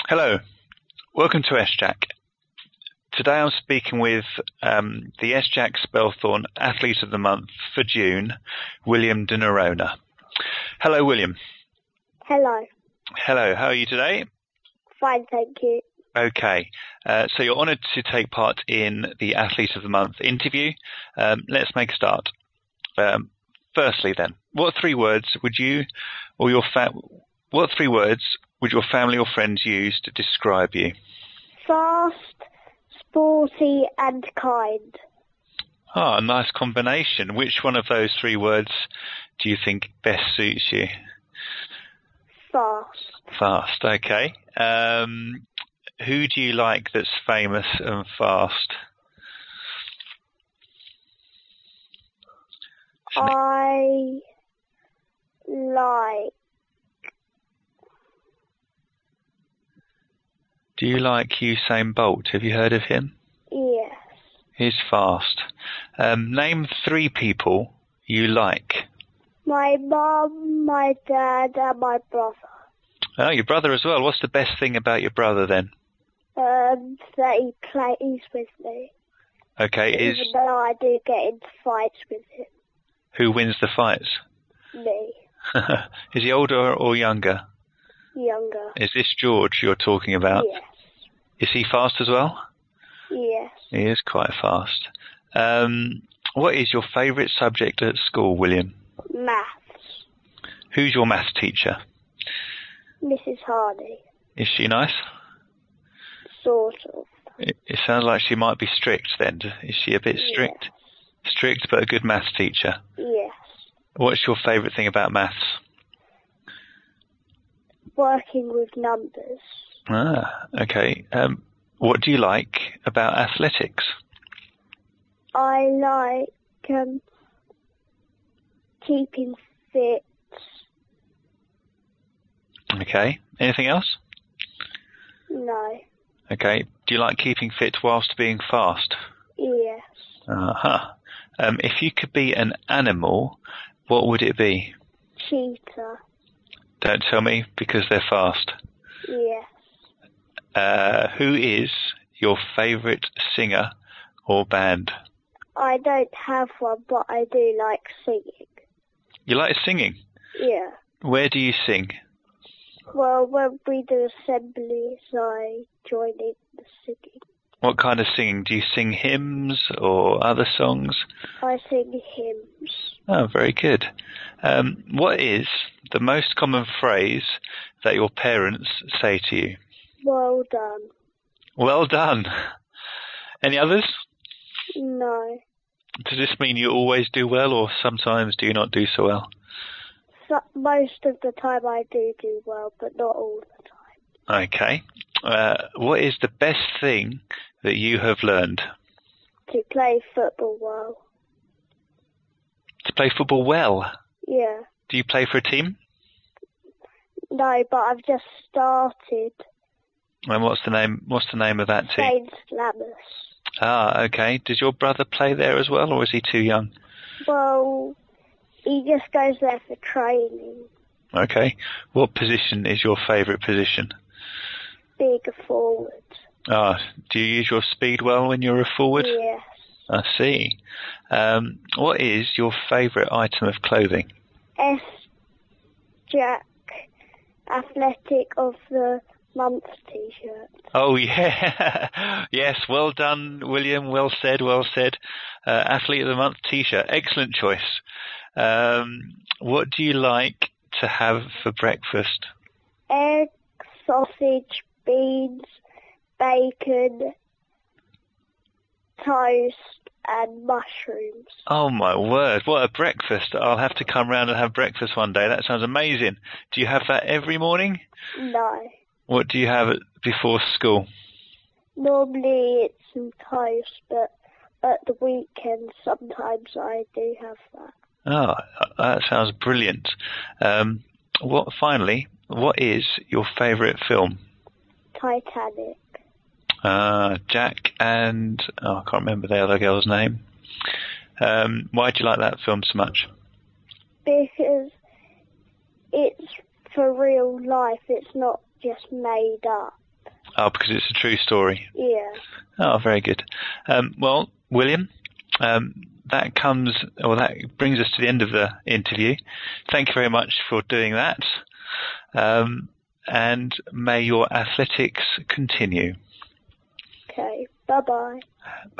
Hello, welcome to SJack. Today I'm speaking with the SJack Spelthorne Athlete of the Month for June, William de Noronha. Hello, William. Hello. Hello, how are you today? Fine, thank you. Okay, so you're honoured to take part in the Athlete of the Month interview. Let's make a start. Firstly then, what three words would you or your family or friends use to describe you? Fast, sporty and kind. Ah, a nice combination. Which one of those three words do you think best suits you? Fast. Fast, okay. Who do you like that's famous and fast? I like... Do you like Usain Bolt? Have you heard of him? Yes. He's fast. Name three people you like. My mum, my dad and my brother. Oh, your brother as well. What's the best thing about your brother then? That he plays with me. Okay, Even though I do get into fights with him. Who wins the fights? Me. Is he older or younger? Younger. Is this George you're talking about? Yes. Is he fast as well? Yes. He is quite fast. What is your favourite subject at school, William? Maths. Who's your maths teacher? Mrs. Hardy. Is she nice? Sort of. It sounds like she might be strict then. Is she a bit strict? Yes. Strict but a good maths teacher. Yes. What's your favourite thing about maths? Working with numbers. Ah, okay. What do you like about athletics? I like keeping fit. Okay. Anything else? No. Okay. Do you like keeping fit whilst being fast? Yes. Uh-huh. If you could be an animal, what would it be? Cheetah. Don't tell me, because they're fast. Yes. Who is your favourite singer or band? I don't have one, but I do like singing. You like singing? Yeah. Where do you sing? Well, when we do assemblies, I join in the singing. What kind of singing? Do you sing hymns or other songs? I sing hymns. Oh, very good. What is the most common phrase that your parents say to you? Well done. Well done. Any others? No. Does this mean you always do well, or sometimes do you not do so well? Most of the time I do well, but not all the time. Okay. What is the best thing that you have learned? To play football well. To play football well? Yeah. Do you play for a team? No, but I've just started. And what's the name of that team? Saint Lammas. Ah, okay. Does your brother play there as well, or is he too young? Well, he just goes there for training. Okay. What position is your favourite position? Being a forward. Ah, do you use your speed well when you're a forward? Yes. I see. What is your favourite item of clothing? SJack Athletic of the Month t-shirt. Oh, yeah. Yes, well done, William. Well said, well said. Athlete of the Month t-shirt. Excellent choice. What do you like to have for breakfast? Egg, sausage, beans, bacon, toast and mushrooms. Oh, my word. What a breakfast. I'll have to come round and have breakfast one day. That sounds amazing. Do you have that every morning? No. What do you have before school? Normally it's some toast, but at the weekend sometimes I do have that. Oh, that sounds brilliant. Finally, what is your favourite film? Titanic. Jack and... Oh, I can't remember the other girl's name. Why do you like that film so much? Because it's for real life. It's not just made up. Oh, because it's a true story. Yeah. Oh, very good. Well, William, that brings us to the end of the interview. Thank you very much for doing that. And may your athletics continue. Okay. Bye-bye.